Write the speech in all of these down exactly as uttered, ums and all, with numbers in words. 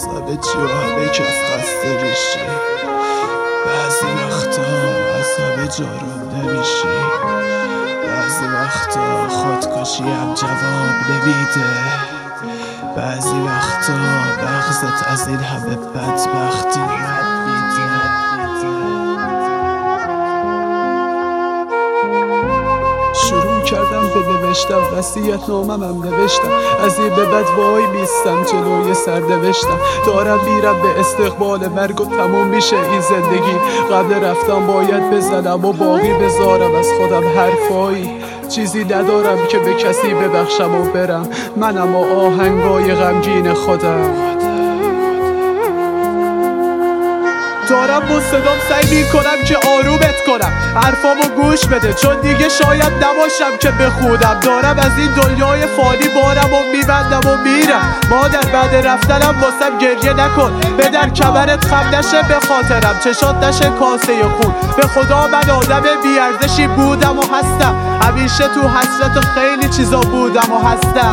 همه چی و همه کس خسته میشی. بعضی وقتا از همه جارم نمیشی. بعضی وقتا خودکشی هم جواب نمیده. بعضی وقتا مغزت از این همه بدبختی رد میده. شروع کردم به نوشتم، وصیت نامم هم نوشتم. از این به بعد وای میستم جلوی سرنوشتم. دارم میرم به استقبال مرگ و تموم میشه این زندگی. قبل رفتم باید بزنم و باقی بذارم از خودم حرفایی. چیزی ندارم که به کسی ببخشم و برم. منم و آهنگای غمگین خودم. دارم با صدام سعی میکنم که آرومت کنم، حرفامو گوش بده چون دیگه شاید نباشم که بخونم. دارم از این دنیای فانی بارم و میبندم و میرم. مادر بعد رفتنم واسم گریه نکن، به در کمرت خم نشه به خاطرم، چشات نشه کاسه خون. به خدا من آدم بیارزشی بودم و هستم، همیشه تو حسرت خیلی چیزا بودم و هستم.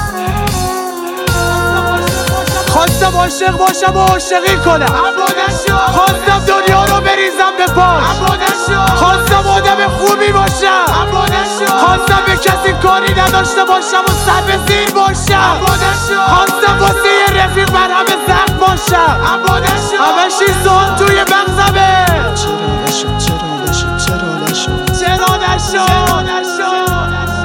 خواستم عاشق باشم و عاشقی کنم، خواستم دنیا رو بریزم به پاش، خواستم آدم خوبی باشم، خواستم به کسی کاری نداشته باشم و سر به زیر باشم، خواستم واسه یه رفیق بر همه زخم باشم، همش این سوال توی مغزمه. چرا نشد چرا نشد چرا نشد چرا نشد نشد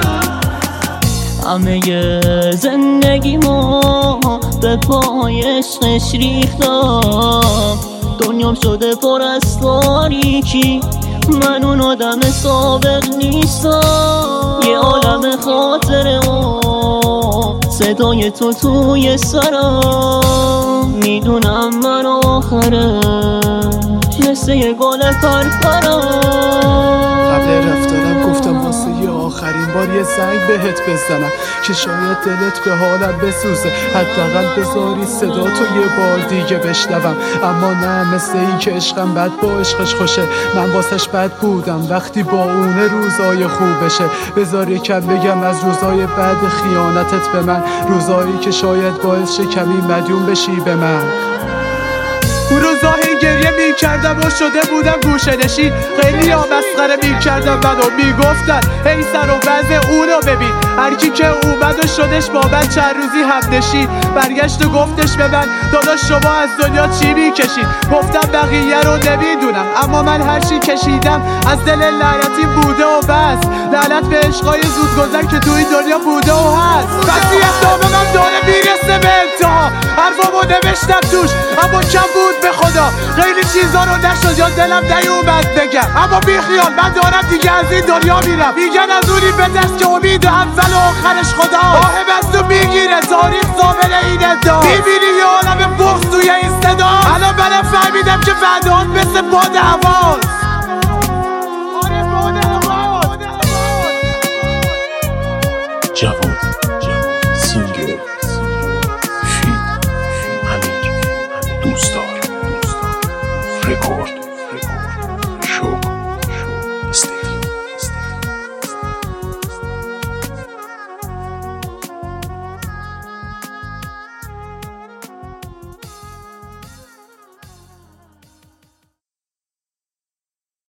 همه زندگی ما به پای عشقش ریختم. دنیام شده پر از تاریکی، من اون آدم سابق نیستم. یه عالم خاطره و صدای تو توی سرم، میدونم من آخره مثل یه گل پرپرم. قبل رفتنم گفتم واسه یه آخرین بار یه زنگ بهت بزنم که شاید دلت به حالم بسوزه، حداقل بذاری صدا تو یه بار دیگه بشنوم. اما نه، مثل این که عشقم بد با عشقش خوشه. من واسش بد بودم وقتی با اونه روزای خوبشه. بذار یکم بگم از روزای بد خیانتت به من، روزایی که شاید باعث شه کمی مدیون بشی به من. اون روزایی گریه می کردم و شده بودم گوشه نشین. خیلی ها مسخره می کردم منو، می گفتن ای سر و وضع اونو ببین. هرکی که اومد و شدش با من چند روزی هم نشین. برگشت و گفتش به من داداش شما از دنیا چی می کشید؟ گفتم بقیه رو نمیدونم، اما من هر چی کشیدم از دل لعنتی بوده و بس. لعنت به عشقای زود گذر که توی دنیا بوده و هست. وصیت نامه من داره میرسه به انتها، حرفامو نوشتم توش اما کم بود به خدا. خیلی چیزا رو نشد یا دلم نیومد بگم، اما بیخیال من دارم دیگه از این دنیا میرم. میگن از اونی به دست که امید اول و آخرش خدا. راهب از تو میگیره تاریخ زامن این ادعا. میبینی یه عالم بغض توی این صدا. الان منم فهمیدم که فردان مثل باد هواست.